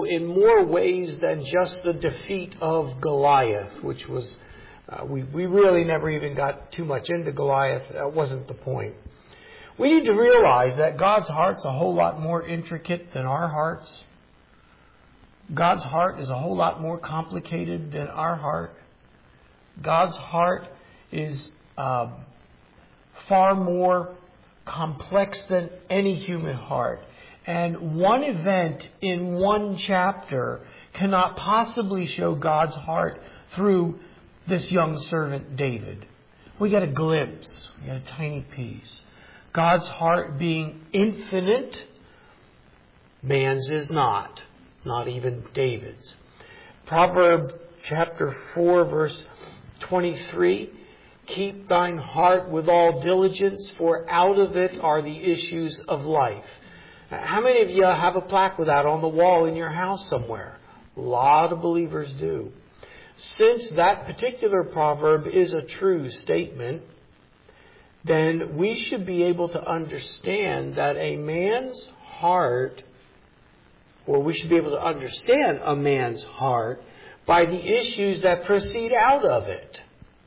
in more ways than just the defeat of Goliath, which was, we really never even got too much into Goliath. That wasn't the point. We need to realize that God's heart's a whole lot more intricate than our hearts. God's heart is a whole lot more complicated than our heart. God's heart is far more complex than any human heart. And one event in one chapter cannot possibly show God's heart through this young servant David. We get a glimpse, we get a tiny piece. God's heart being infinite, man's is not even David's. Proverbs chapter 4 verse 23, keep thine heart with all diligence, for out of it are the issues of life. How many of you have a plaque with that on the wall in your house somewhere? A lot of believers do. Since that particular proverb is a true statement, then we should be able to understand that a man's heart, or we should be able to understand a man's heart by the issues that proceed out of it.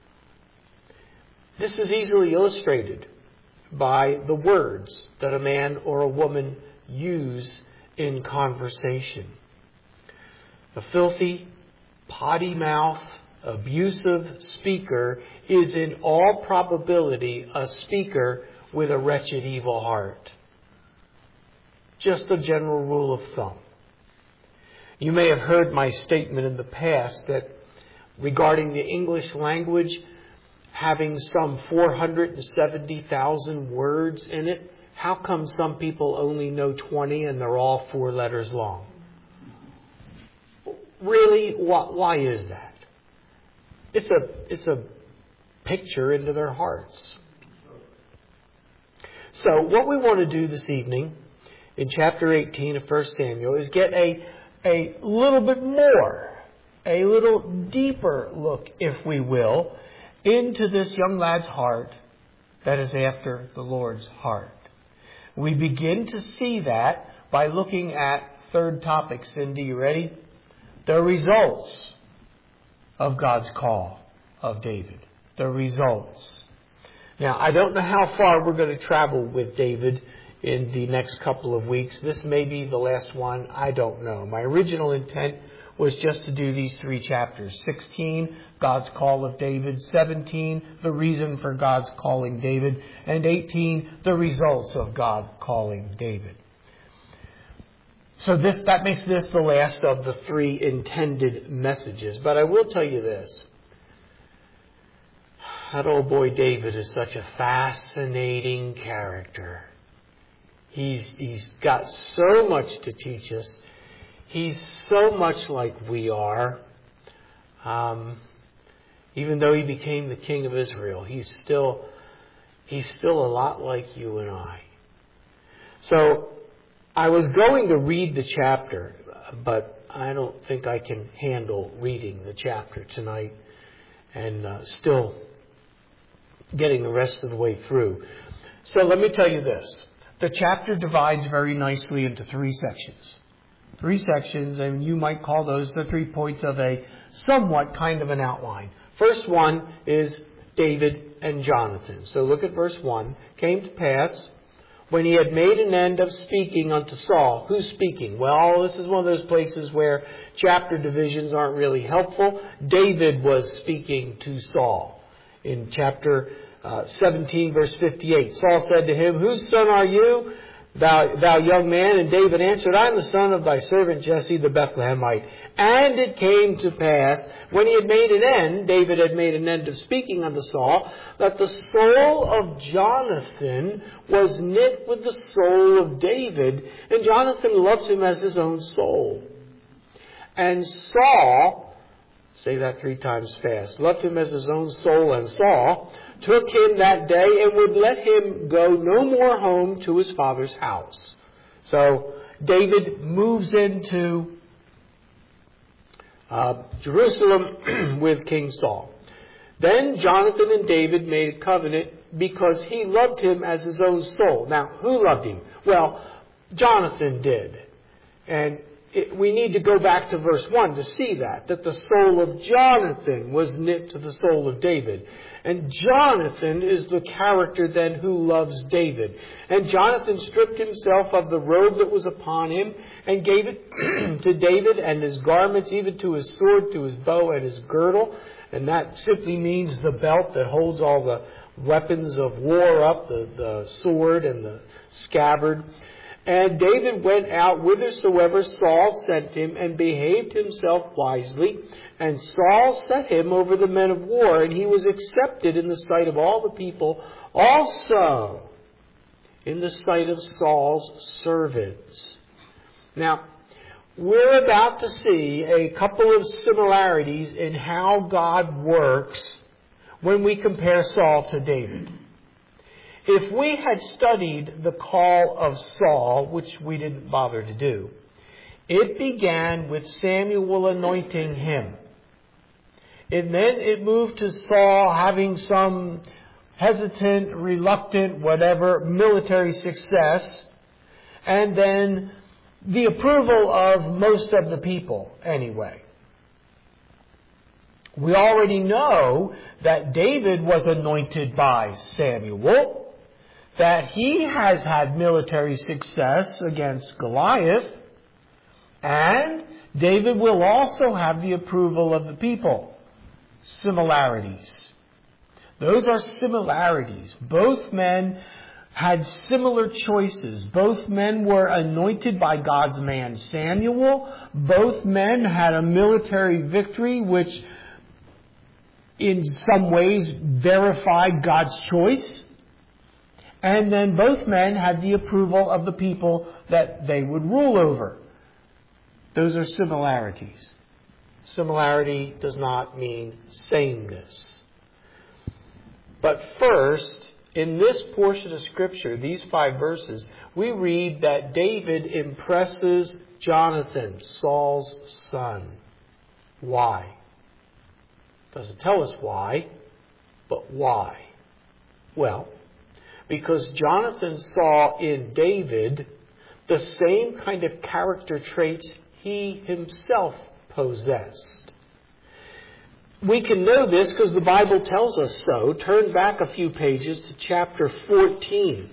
This is easily illustrated by the words that a man or a woman use in conversation. A filthy, potty mouth, abusive speaker is in all probability a speaker with a wretched, evil heart. Just a general rule of thumb. You may have heard my statement in the past that regarding the English language having some 470,000 words in it, how come some people only know 20 and they're all 4 letters long? Really? Why is that? It's a picture into their hearts. So what we want to do this evening in chapter 18 of 1 Samuel is get a little bit more, a little deeper look, if we will, into this young lad's heart that is after the Lord's heart. We begin to see that by looking at third topic. Cindy, you ready? The results of God's call of David. The results. Now, I don't know how far we're going to travel with David in the next couple of weeks. This may be the last one. I don't know. My original intent was just to do these 3 chapters. 16, God's call of David. 17, the reason for God's calling David. And 18, the results of God calling David. So that makes this the last of the 3 intended messages. But I will tell you this. That old boy David is such a fascinating character. He's got so much to teach us. He's so much like we are. Even though he became the king of Israel, he's still a lot like you and I. So I was going to read the chapter, but I don't think I can handle reading the chapter tonight and still getting the rest of the way through. So let me tell you this. The chapter divides very nicely into 3 sections. 3 sections, and you might call those the 3 points of a somewhat kind of an outline. First one is David and Jonathan. So look at verse 1. Came to pass, when he had made an end of speaking unto Saul. Who's speaking? Well, this is one of those places where chapter divisions aren't really helpful. David was speaking to Saul. In chapter 17, verse 58, Saul said to him, whose son are you, thou young man? And David answered, I am the son of thy servant Jesse the Bethlehemite. And it came to pass, when he had made an end, David had made an end of speaking unto Saul, that the soul of Jonathan was knit with the soul of David, and Jonathan loved him as his own soul. And Saul, say that 3 times fast, loved him as his own soul, and Saul took him that day and would let him go no more home to his father's house. So David moves into Jerusalem with King Saul. Then Jonathan and David made a covenant because he loved him as his own soul. Now, who loved him? Well, Jonathan did. And we need to go back to verse 1 to see that the soul of Jonathan was knit to the soul of David. And Jonathan is the character then who loves David. And Jonathan stripped himself of the robe that was upon him and gave it to David, and his garments, even to his sword, to his bow, and his girdle. And that simply means the belt that holds all the weapons of war up, the sword and the scabbard. And David went out whithersoever Saul sent him, and behaved himself wisely. And Saul set him over the men of war, and he was accepted in the sight of all the people, also in the sight of Saul's servants. Now, we're about to see a couple of similarities in how God works when we compare Saul to David. If we had studied the call of Saul, which we didn't bother to do, it began with Samuel anointing him. And then it moved to Saul having some hesitant, reluctant, whatever, military success. And then the approval of most of the people, anyway. We already know that David was anointed by Samuel, that he has had military success against Goliath, and David will also have the approval of the people. Similarities. Those are similarities. Both men had similar choices. Both men were anointed by God's man Samuel. Both men had a military victory which in some ways verified God's choice. And then both men had the approval of the people that they would rule over. Those are similarities. Similarity does not mean sameness. But first, in this portion of Scripture, these 5 verses, we read that David impresses Jonathan, Saul's son. Why? Doesn't tell us why, but why? Well, because Jonathan saw in David the same kind of character traits he himself possessed. We can know this because the Bible tells us so. Turn back a few pages to chapter 14.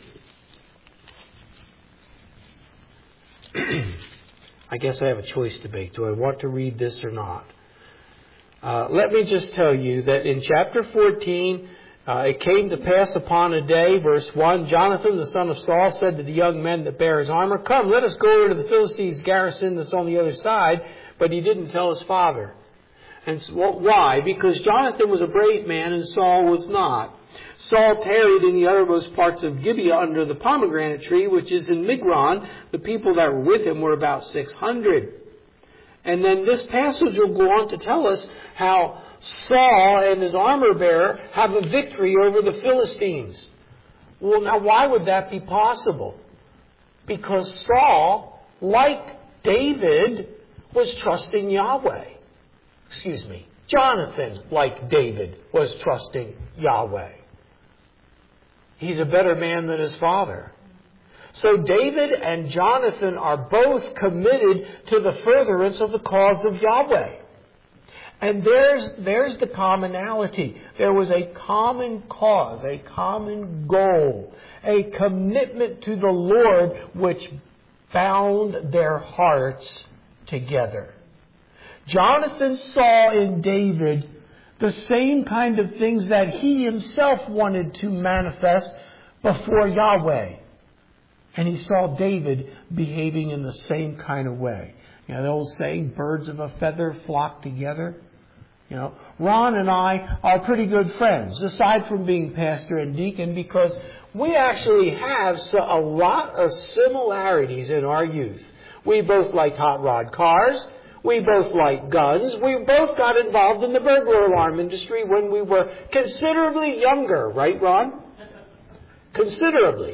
I guess I have a choice to make. Do I want to read this or not? Let me just tell you that in chapter 14, it came to pass upon a day, verse 1, Jonathan, the son of Saul, said to the young men that bear his armor, "Come, let us go over to the Philistines' garrison that's on the other side." But he didn't tell his father. And why? Because Jonathan was a brave man and Saul was not. Saul tarried in the uttermost parts of Gibeah under the pomegranate tree, which is in Migron. The people that were with him were about 600. And then this passage will go on to tell us how Saul and his armor bearer have a victory over the Philistines. Well, now why would that be possible? Because Saul, like David, was trusting Yahweh. Jonathan, like David, was trusting Yahweh. He's a better man than his father. So David and Jonathan are both committed to the furtherance of the cause of Yahweh. And there's the commonality. There was a common cause, a common goal, a commitment to the Lord which bound their hearts together. Jonathan saw in David the same kind of things that he himself wanted to manifest before Yahweh. And he saw David behaving in the same kind of way. You know, the old saying, birds of a feather flock together. You know, Ron and I are pretty good friends, aside from being pastor and deacon, because we actually have a lot of similarities in our youth. We both like hot rod cars. We both like guns. We both got involved in the burglar alarm industry when we were considerably younger. Right, Ron? Considerably.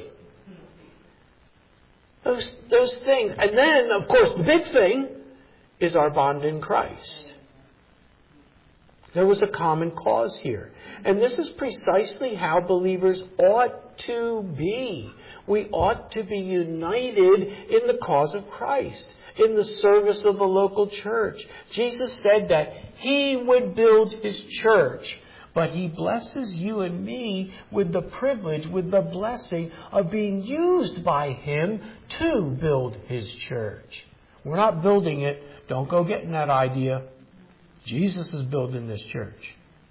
Those things. And then, of course, the big thing is our bond in Christ. There was a common cause here. And this is precisely how believers ought to be. We ought to be united in the cause of Christ. in the service of the local church. Jesus said that He would build His church. But He blesses you and me with the privilege, with the blessing of being used by Him to build His church. We're not building it. Don't go getting that idea. Jesus is building this church.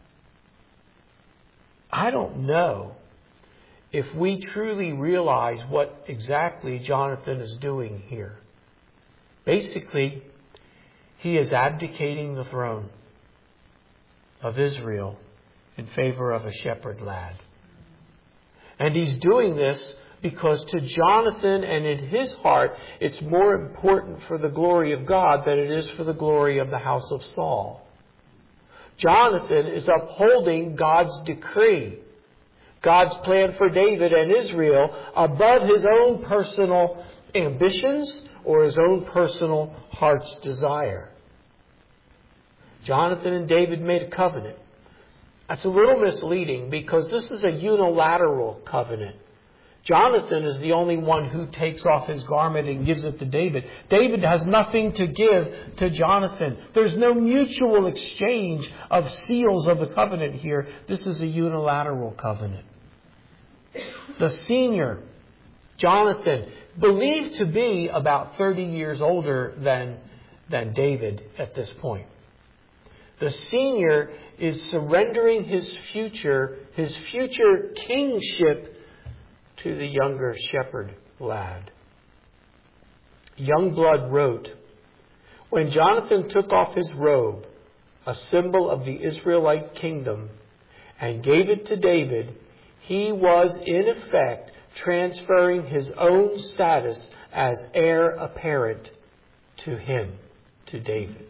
I don't know if we truly realize what exactly Jonathan is doing here. Basically, he is abdicating the throne of Israel in favor of a shepherd lad. And he's doing this because to Jonathan and in his heart, it's more important for the glory of God than it is for the glory of the house of Saul. Jonathan is upholding God's decree, God's plan for David and Israel above his own personal ambitions or his own personal heart's desire. Jonathan and David made a covenant. That's a little misleading because this is a unilateral covenant. Jonathan is the only one who takes off his garment and gives it to David. David has nothing to give to Jonathan. There's no mutual exchange of seals of the covenant here. This is a unilateral covenant. The senior, Jonathan, believed to be about 30 years older than David at this point. The senior is surrendering his future kingship to the younger shepherd lad. Youngblood wrote, "When Jonathan took off his robe, a symbol of the Israelite kingdom, and gave it to David, he was in effect transferring his own status as heir apparent to him, to David."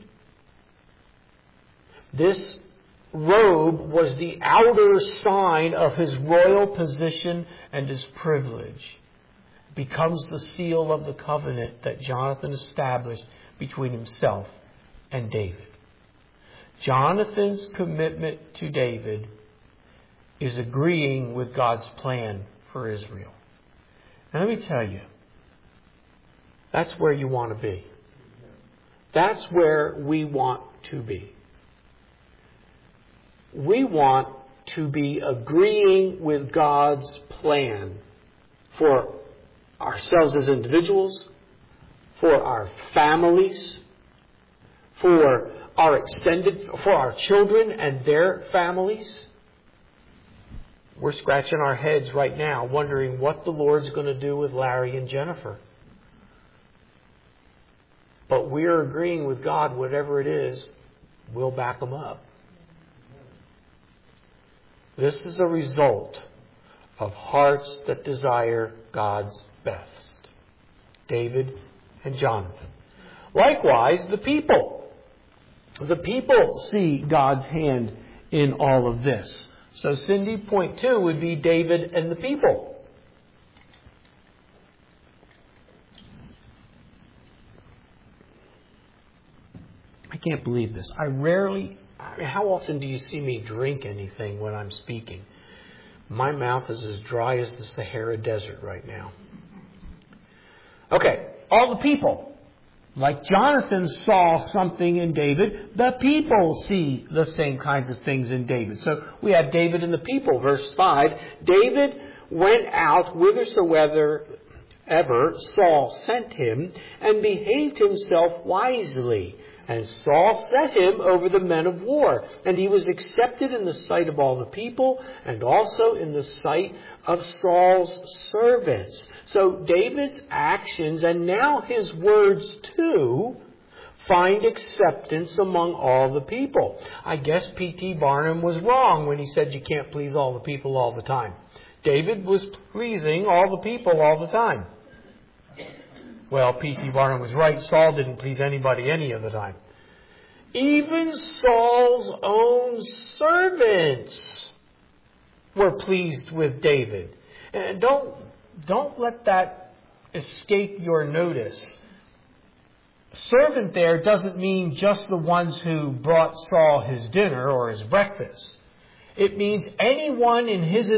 This robe was the outer sign of his royal position and his privilege. It becomes the seal of the covenant that Jonathan established between himself and David. Jonathan's commitment to David is agreeing with God's plan for Israel. And let me tell you, that's where you want to be. That's where we want to be. We want to be agreeing with God's plan for ourselves as individuals, for our families, for our children and their families. We're scratching our heads right now wondering what the Lord's going to do with Larry and Jennifer. But we're agreeing with God, whatever it is, we'll back them up. This is a result of hearts that desire God's best. David and Jonathan. Likewise, the people. The people see God's hand in all of this. So Cindy, point 2 would be David and the people. I can't believe this. How often do you see me drink anything when I'm speaking? My mouth is as dry as the Sahara Desert right now. Okay, all the people. Like Jonathan saw something in David, the people see the same kinds of things in David. So we have David and the people. Verse 5, David went out whithersoever Saul sent him and behaved himself wisely. And Saul set him over the men of war. And he was accepted in the sight of all the people and also in the sight of Saul's servants. So David's actions and now his words too find acceptance among all the people. I guess P.T. Barnum was wrong when he said you can't please all the people all the time. David was pleasing all the people all the time. Well, P.T. Barnum was right. Saul didn't please anybody any of the time. Even Saul's own servants were pleased with David. And don't let that escape your notice. Servant there doesn't mean just the ones who brought Saul his dinner or his breakfast. It means anyone in his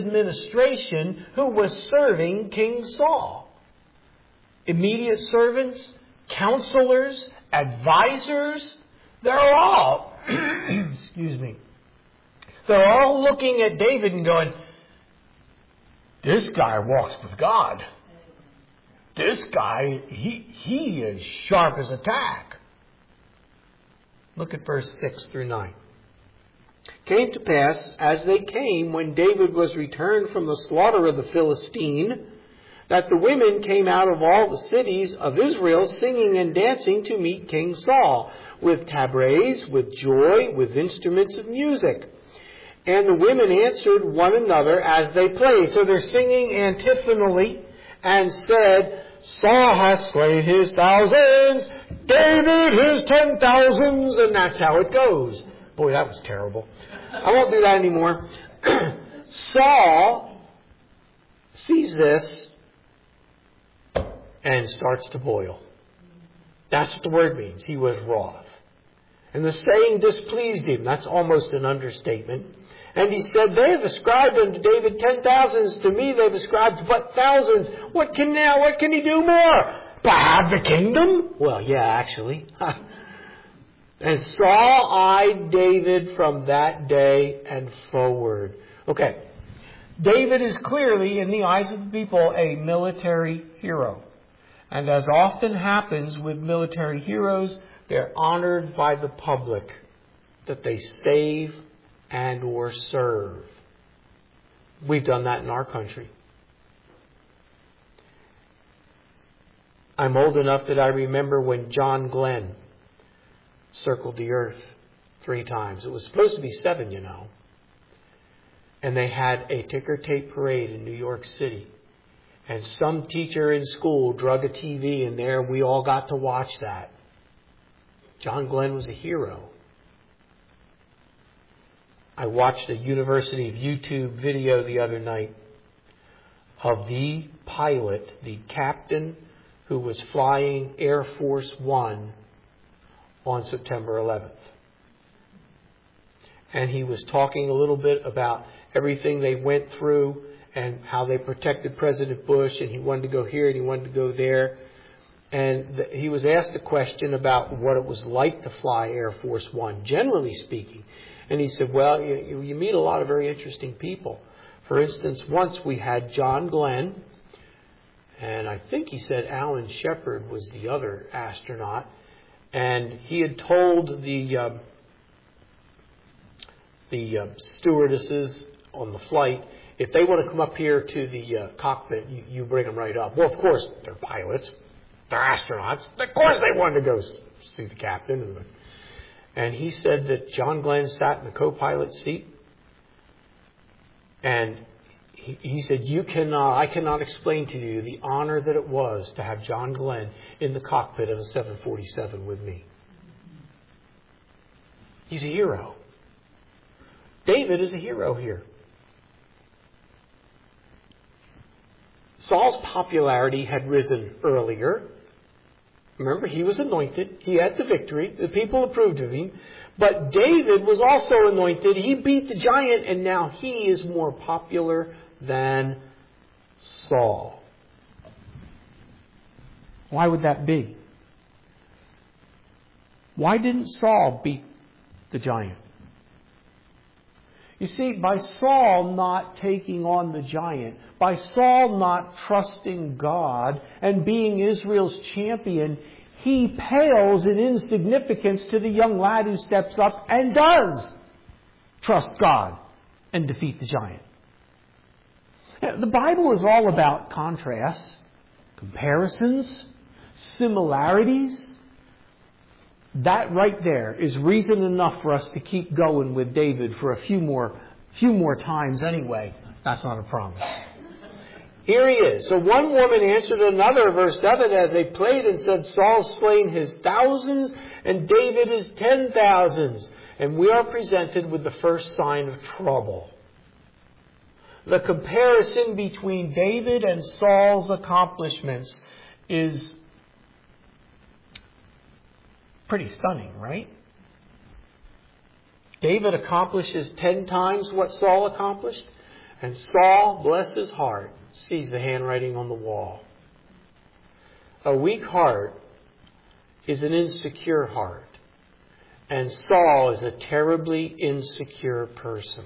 administration who was serving King Saul. Immediate servants, counselors, advisors, they're all, excuse me, they're all looking at David and going, this guy walks with God. This guy, he is sharp as a tack. Look at verse 6 through 9. Came to pass, as they came, when David was returned from the slaughter of the Philistine, that the women came out of all the cities of Israel singing and dancing to meet King Saul, with tabrets, with joy, with instruments of music. And the women answered one another as they played. So they're singing antiphonally and said, Saul hath slain his thousands, David his 10,000s, and that's how it goes. Boy, that was terrible. I won't do that anymore. Saul sees this and starts to boil. That's what the word means. He was wroth. And the saying displeased him. That's almost an understatement. And he said, they have ascribed unto David 10,000s. To me they've ascribed but thousands. What can he do more? But have the kingdom? Well, yeah, actually. And Saul eyed David from that day and forward. Okay. David is clearly, in the eyes of the people, a military hero. And as often happens with military heroes, they're honored by the public that they save and or serve. We've done that in our country. I'm old enough that I remember when John Glenn circled the earth 3 times. It was supposed to be 7, you know. And they had a ticker tape parade in New York City. And some teacher in school drug a TV in there, and we all got to watch that. John Glenn was a hero. I watched a University of YouTube video the other night of the pilot, the captain who was flying Air Force One on September 11th. And he was talking a little bit about everything they went through and how they protected President Bush, and he wanted to go here and he wanted to go there. And he was asked a question about what it was like to fly Air Force One, generally speaking. And he said, well, you meet a lot of very interesting people. For instance, once we had John Glenn, and I think he said Alan Shepard was the other astronaut, and he had told the stewardesses on the flight, if they want to come up here to the cockpit, you bring them right up. Well, of course, they're pilots. They're astronauts. Of course they wanted to go see the captain. And he said that John Glenn sat in the co-pilot seat. And he said, I cannot explain to you the honor that it was to have John Glenn in the cockpit of a 747 with me. He's a hero. David is a hero here. Saul's popularity had risen earlier. Remember, he was anointed. He had the victory. The people approved of him. But David was also anointed. He beat the giant, and now he is more popular than Saul. Why would that be? Why didn't Saul beat the giant? You see, by Saul not taking on the giant, by Saul not trusting God and being Israel's champion, he pales in insignificance to the young lad who steps up and does trust God and defeat the giant. The Bible is all about contrasts, comparisons, similarities. That right there is reason enough for us to keep going with David for a few more times anyway. That's not a promise. Here he is. So one woman answered another, verse 7, as they played and said, Saul's slain his thousands and David his 10,000s. And we are presented with the first sign of trouble. The comparison between David and Saul's accomplishments is pretty stunning, right? David accomplishes 10 times what Saul accomplished, and Saul, bless his heart, sees the handwriting on the wall. A weak heart is an insecure heart. And Saul is a terribly insecure person.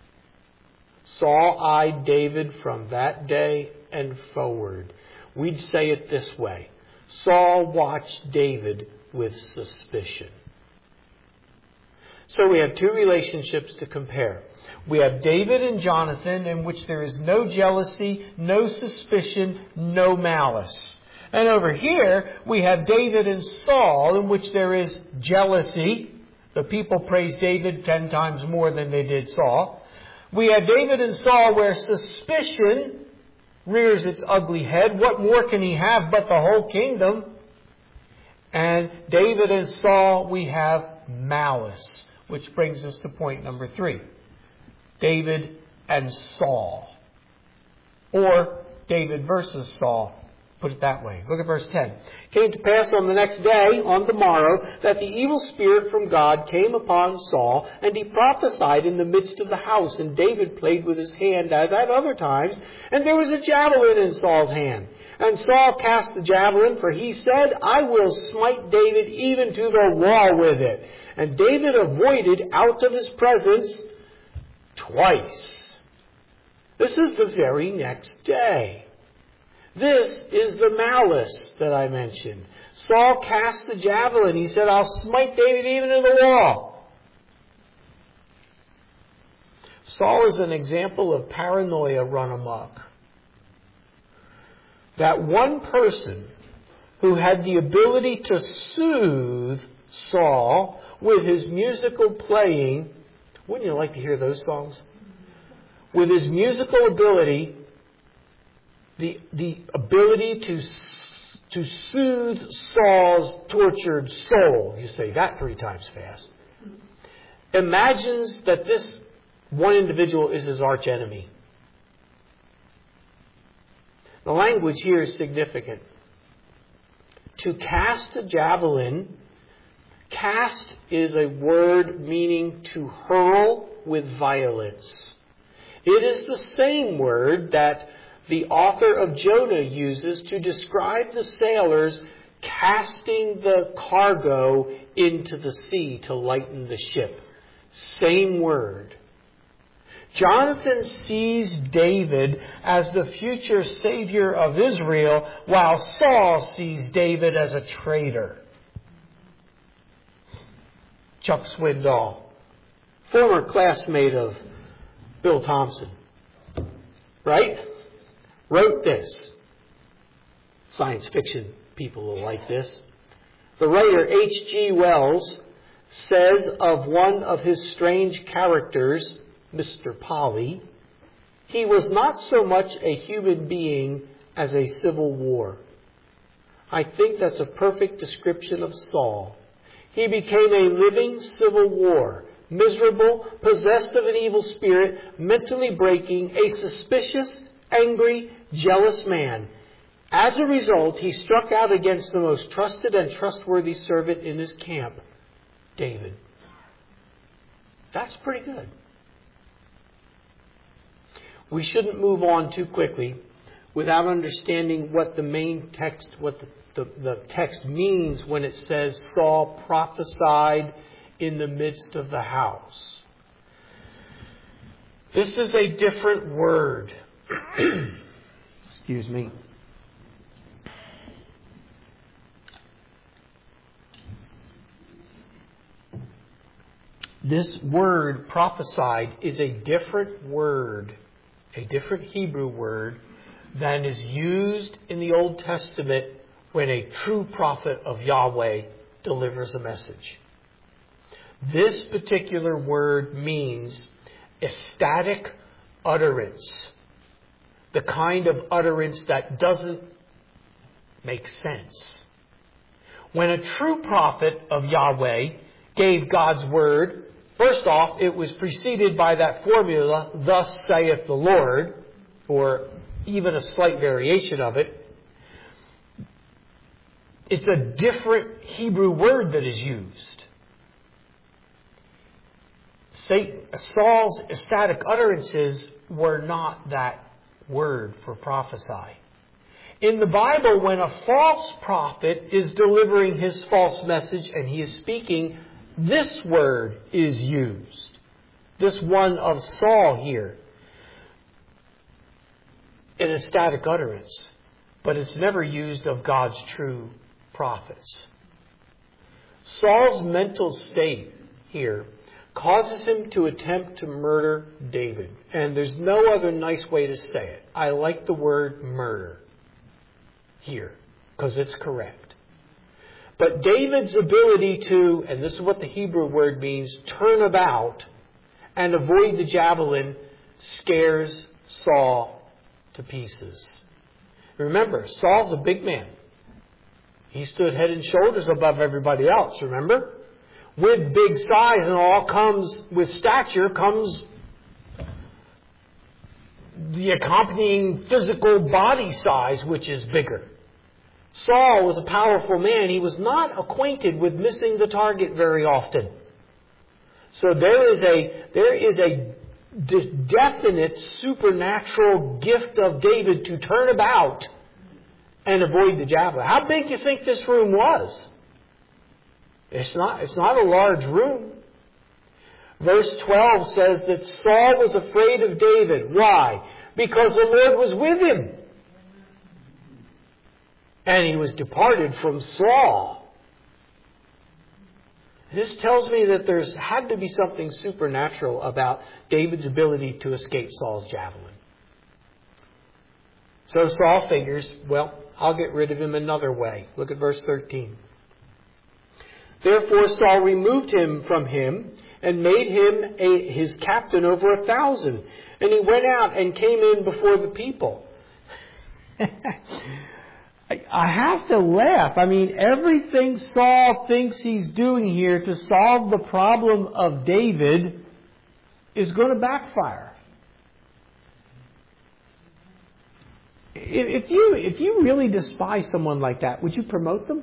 Saul eyed David from that day and forward. We'd say it this way: Saul watched David with suspicion. So we have two relationships to compare. We have David and Jonathan, in which there is no jealousy, no suspicion, no malice. And over here, we have David and Saul, in which there is jealousy. The people praise David 10 times more than they did Saul. We have David and Saul, where suspicion rears its ugly head. What more can he have but the whole kingdom? And David and Saul, we have malice, which brings us to point number 3. David and Saul. Or David versus Saul. Put it that way. Look at verse 10. Came to pass on the next day, on the morrow, that the evil spirit from God came upon Saul, and he prophesied in the midst of the house. And David played with his hand as at other times, and there was a javelin in Saul's hand. And Saul cast the javelin, for he said, I will smite David even to the wall with it. And David avoided out of his presence twice. This is the very next day. This is the malice that I mentioned. Saul cast the javelin. He said, I'll smite David even to the wall. Saul is an example of paranoia run amok. That one person who had the ability to soothe Saul with his musical playing. Wouldn't you like to hear those songs? With his musical ability, the ability to soothe Saul's tortured soul. You say that 3 times fast. Imagines that this one individual is his arch enemy. The language here is significant. To cast a javelin, cast is a word meaning to hurl with violence. It is the same word that the author of Jonah uses to describe the sailors casting the cargo into the sea to lighten the ship. Same word. Jonathan sees David as the future savior of Israel, while Saul sees David as a traitor. Chuck Swindoll, former classmate of Bill Thompson, right? Wrote this. Science fiction people will like this. The writer H.G. Wells says of one of his strange characters, Mr. Polly, he was not so much a human being as a civil war. I think that's a perfect description of Saul. He became a living civil war, miserable, possessed of an evil spirit, mentally breaking, a suspicious, angry, jealous man. As a result, he struck out against the most trusted and trustworthy servant in his camp, David. That's pretty good. We shouldn't move on too quickly without understanding what the main text, what the text means when it says Saul prophesied in the midst of the house. This is a different word. Excuse me. This word, prophesied, is a different word, a different Hebrew word than is used in the Old Testament when a true prophet of Yahweh delivers a message. This particular word means ecstatic utterance. The kind of utterance that doesn't make sense. When a true prophet of Yahweh gave God's word, first off, it was preceded by that formula, thus saith the Lord, or even a slight variation of it. It's a different Hebrew word that is used. Saul's ecstatic utterances were not that word for prophesy. In the Bible, when a false prophet is delivering his false message and he is speaking, this word is used. This one of Saul here. In a static utterance. But it's never used of God's true prophets. Saul's mental state here causes him to attempt to murder David. And there's no other nice way to say it. I like the word murder here, because it's correct. But David's ability to, and this is what the Hebrew word means, turn about and avoid the javelin, scares Saul to pieces. Remember, Saul's a big man. He stood head and shoulders above everybody else, remember? With big size and all comes, with stature comes the accompanying physical body size, which is bigger. Saul was a powerful man. He was not acquainted with missing the target very often. So there is a definite supernatural gift of David to turn about and avoid the javelin. How big do you think this room was? It's not a large room. Verse 12 says that Saul was afraid of David. Why? Because the Lord was with him. And he was departed from Saul. This tells me that there's had to be something supernatural about David's ability to escape Saul's javelin. So Saul figures, well, I'll get rid of him another way. Look at verse 13. Therefore Saul removed him from him and made him his captain over 1,000. And he went out and came in before the people. I have to laugh. I mean, everything Saul thinks he's doing here to solve the problem of David is going to backfire. If you really despise someone like that, would you promote them?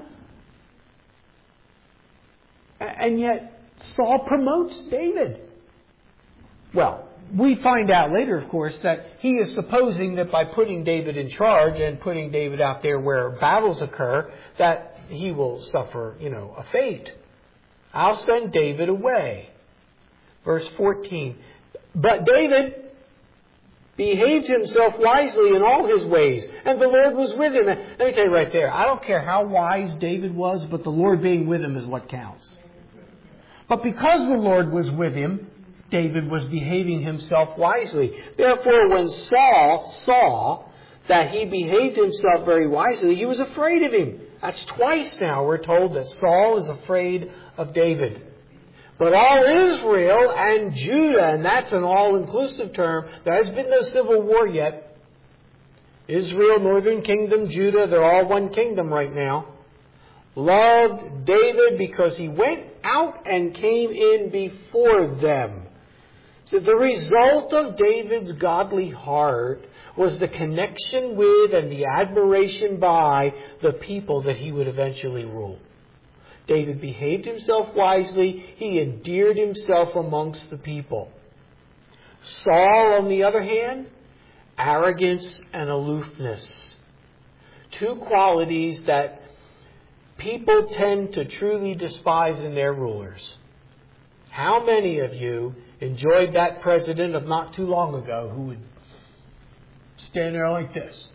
And yet, Saul promotes David. Well, we find out later, of course, that he is supposing that by putting David in charge and putting David out there where battles occur, that he will suffer, a fate. I'll send David away. Verse 14. But David behaved himself wisely in all his ways, and the Lord was with him. And let me tell you right there, I don't care how wise David was, but the Lord being with him is what counts. But because the Lord was with him, David was behaving himself wisely. Therefore, when Saul saw that he behaved himself very wisely, he was afraid of him. That's twice now we're told that Saul is afraid of David. But all Israel and Judah, and that's an all-inclusive term, there has been no civil war yet. Israel, northern kingdom, Judah, they're all one kingdom right now. Loved David because he went out and came in before them. So the result of David's godly heart was the connection with and the admiration by the people that he would eventually rule. David behaved himself wisely. He endeared himself amongst the people. Saul, on the other hand, arrogance and aloofness. Two qualities that people tend to truly despise in their rulers. How many of you enjoyed that president of not too long ago who would stand there like this?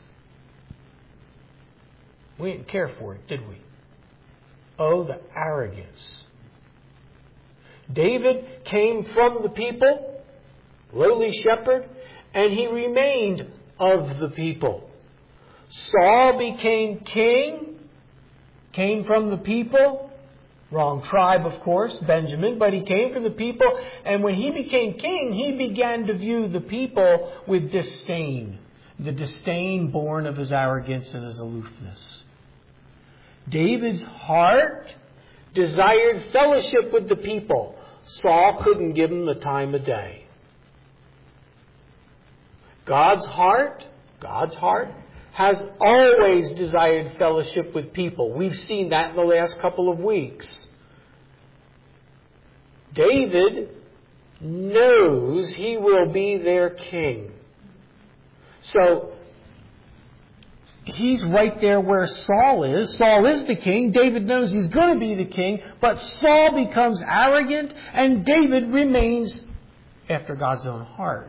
We didn't care for it, did we? Oh, the arrogance. David came from the people, lowly shepherd, and he remained of the people. Saul became king, came from the people, wrong tribe, of course, Benjamin, but he came from the people, and when he became king, he began to view the people with disdain, the disdain born of his arrogance and his aloofness. David's heart desired fellowship with the people. Saul couldn't give him the time of day. God's heart has always desired fellowship with people. We've seen that in the last couple of weeks. David knows he will be their king. So, he's right there where Saul is. Saul is the king. David knows he's going to be the king. But Saul becomes arrogant, and David remains after God's own heart.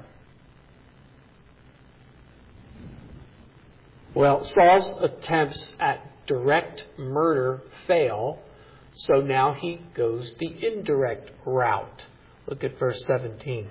Well, Saul's attempts at direct murder fail, so now he goes the indirect route. Look at verse 17.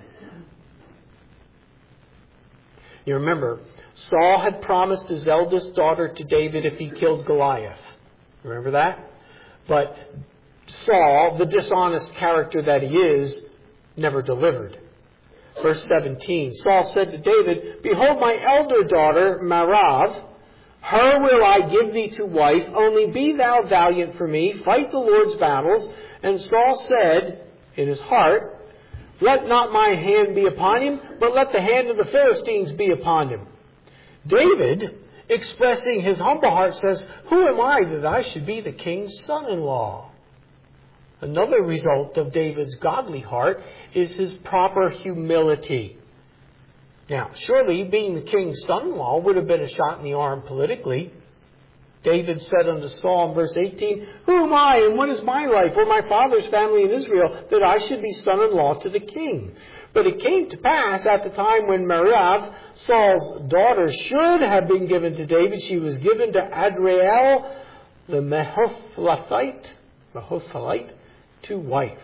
You remember, Saul had promised his eldest daughter to David if he killed Goliath. Remember that? But Saul, the dishonest character that he is, never delivered. Verse 17, Saul said to David, "Behold, my elder daughter, Merab, her will I give thee to wife, only be thou valiant for me, fight the Lord's battles." And Saul said in his heart, "Let not my hand be upon him, but let the hand of the Philistines be upon him." David, expressing his humble heart, says, "Who am I that I should be the king's son-in-law?" Another result of David's godly heart is his proper humility. Now, surely being the king's son-in-law would have been a shot in the arm politically. David said unto Saul in verse 18, "Who am I, and what is my life, or my father's family in Israel, that I should be son-in-law to the king?" But it came to pass at the time when Merab, Saul's daughter, should have been given to David, she was given to Adriel, the Mehothalite, to wife.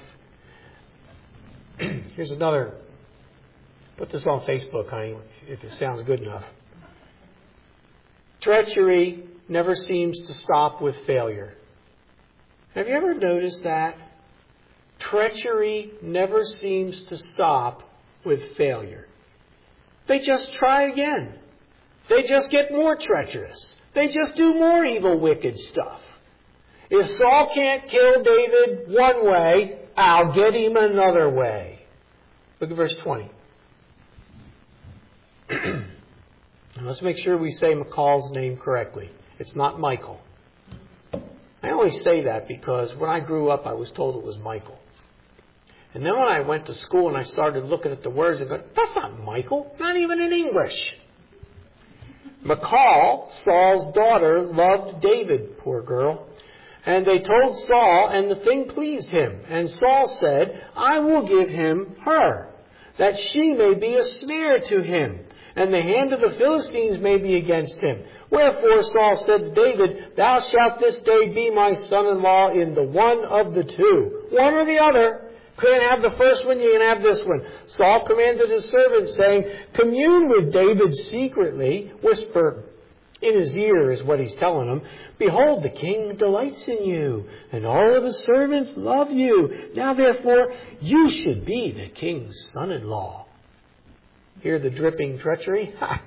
Here's another. Put this on Facebook, honey, if it sounds good enough. Treachery never seems to stop with failure. Have you ever noticed that? Treachery never seems to stop with failure. They just try again. They just get more treacherous. They just do more evil, wicked stuff. If Saul can't kill David one way, I'll get him another way. Look at verse 20. Let's make sure we say Michal's name correctly. It's not Michael. I only say that because when I grew up, I was told it was Michael. And then when I went to school and I started looking at the words, I go, that's not Michael, not even in English. Michal, Saul's daughter, loved David, poor girl. And they told Saul, and the thing pleased him. And Saul said, "I will give him her, that she may be a snare to him, and the hand of the Philistines may be against him." Wherefore Saul said to David, "Thou shalt this day be my son-in-law in the one of the two." One or the other. Can't have the first one, you can have this one. Saul commanded his servants, saying, "Commune with David secretly." Whisper in his ear is what he's telling him. "Behold, the king delights in you, and all of his servants love you. Now therefore, you should be the king's son-in-law." Hear the dripping treachery? Ha!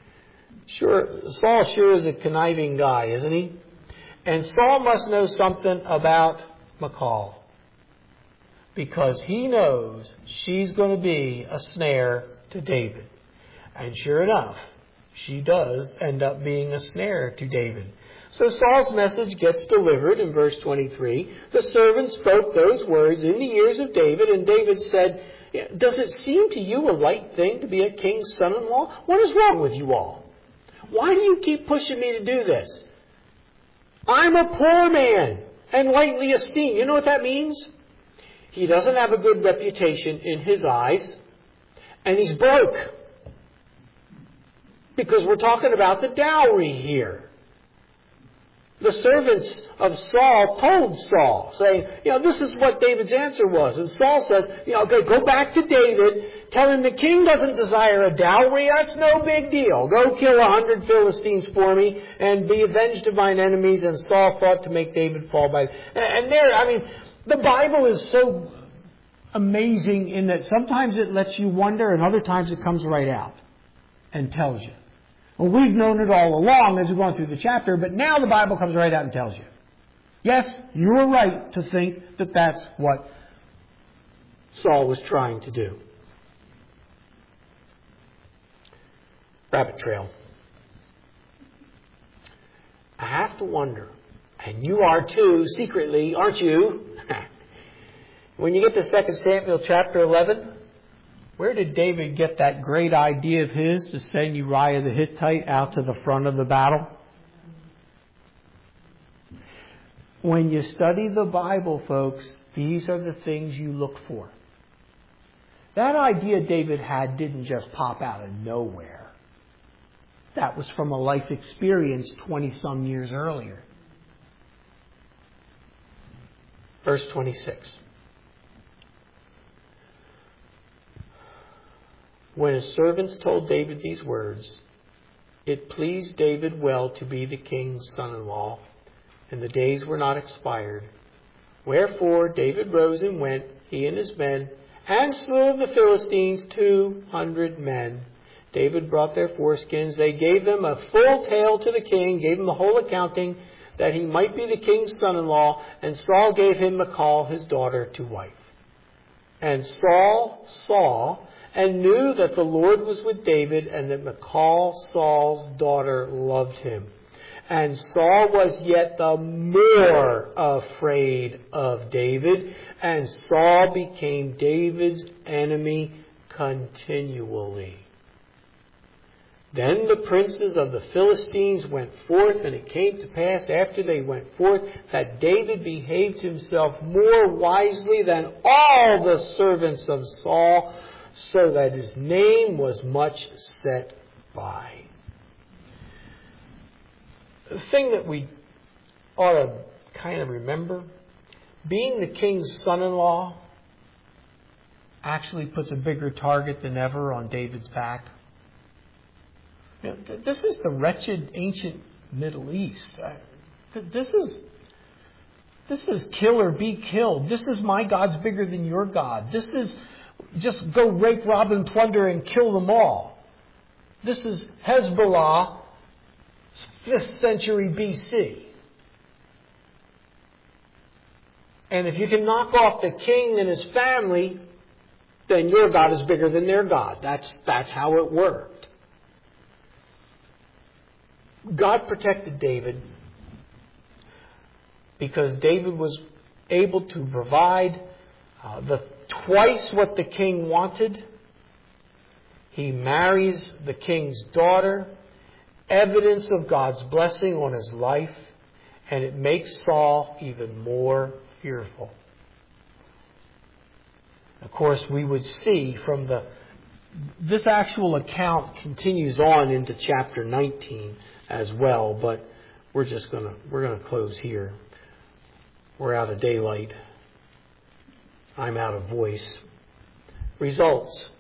Saul sure is a conniving guy, isn't he? And Saul must know something about Michal, because he knows she's going to be a snare to David. And sure enough, she does end up being a snare to David. So Saul's message gets delivered in verse 23. The servant spoke those words in the ears of David, and David said, "Does it seem to you a light thing to be a king's son-in-law? What is wrong with you all? Why do you keep pushing me to do this? I'm a poor man and lightly esteemed." You know what that means? He doesn't have a good reputation in his eyes, and he's broke. Because we're talking about the dowry here. The servants of Saul told Saul, saying, this is what David's answer was. And Saul says, okay, go back to David, tell him the king doesn't desire a dowry, that's no big deal. Go kill 100 Philistines for me and be avenged of mine enemies. And Saul thought to make David fall by. And the Bible is so amazing in that sometimes it lets you wonder and other times it comes right out and tells you. Well, we've known it all along as we've gone through the chapter, but now the Bible comes right out and tells you. Yes, you're right to think that that's what Saul was trying to do. Rabbit trail. I have to wonder, and you are too, secretly, aren't you? When you get to 2 Samuel chapter 11, where did David get that great idea of his to send Uriah the Hittite out to the front of the battle? When you study the Bible, folks, these are the things you look for. That idea David had didn't just pop out of nowhere. That was from a life experience 20-some years earlier. Verse 26. When his servants told David these words, it pleased David well to be the king's son-in-law, and the days were not expired. Wherefore David rose and went, he and his men, and slew of the Philistines 200 men. David brought their foreskins. They gave them a full tale to the king, gave him the whole accounting, that he might be the king's son-in-law, and Saul gave him Michal, his daughter, to wife. And Saul saw and knew that the Lord was with David, and that Michal, Saul's daughter, loved him. And Saul was yet the more afraid of David, and Saul became David's enemy continually. Then the princes of the Philistines went forth, and it came to pass after they went forth that David behaved himself more wisely than all the servants of Saul, so that his name was much set by. The thing that we ought to kind of remember, being the king's son-in-law actually puts a bigger target than ever on David's back. You know, this is the wretched ancient Middle East. This is kill or be killed. This is my God's bigger than your God. This is just go rape, rob, and plunder and kill them all. This is Hezbollah, 5th century BC. And if you can knock off the king and his family, then your God is bigger than their God. That's how it worked. God protected David because David was able to provide twice what the king wanted. He marries the king's daughter, evidence of God's blessing on his life, and it makes Saul even more fearful. Of course, we would see from this actual account continues on into chapter 19 as well, but we're going to close here. We're out of daylight. I'm out of voice. Results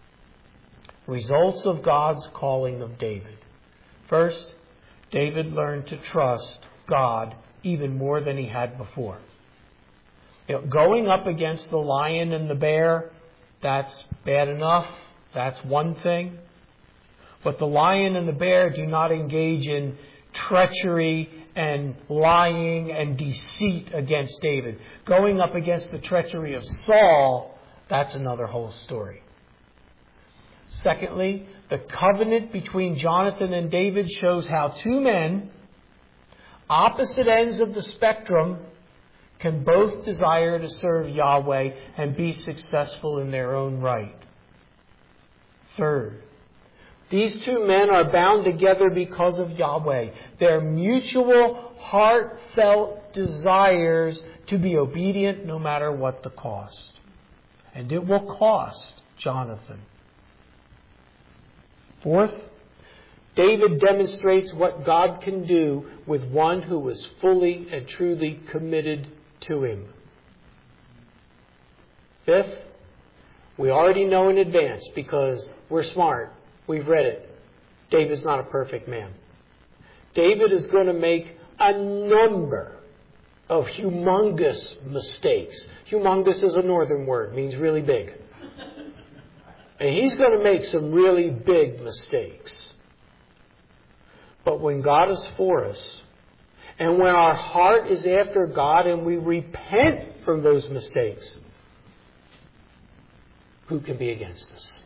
of God's calling of David. First, David learned to trust God even more than he had before. You know, going up against the lion and the bear, that's bad enough. That's one thing. But the lion and the bear do not engage in treachery and lying and deceit against David. Going up against the treachery of Saul, that's another whole story. Secondly, the covenant between Jonathan and David shows how two men, opposite ends of the spectrum, can both desire to serve Yahweh and be successful in their own right. Third, these two men are bound together because of Yahweh. Their mutual, heartfelt desires to be obedient no matter what the cost. And it will cost Jonathan. Fourth, David demonstrates what God can do with one who is fully and truly committed to him. Fifth, we already know in advance because we're smart. We've read it. David's not a perfect man. David is going to make a number of humongous mistakes. Humongous is a northern word, means really big. And he's going to make some really big mistakes. But when God is for us, and when our heart is after God and we repent from those mistakes, who can be against us?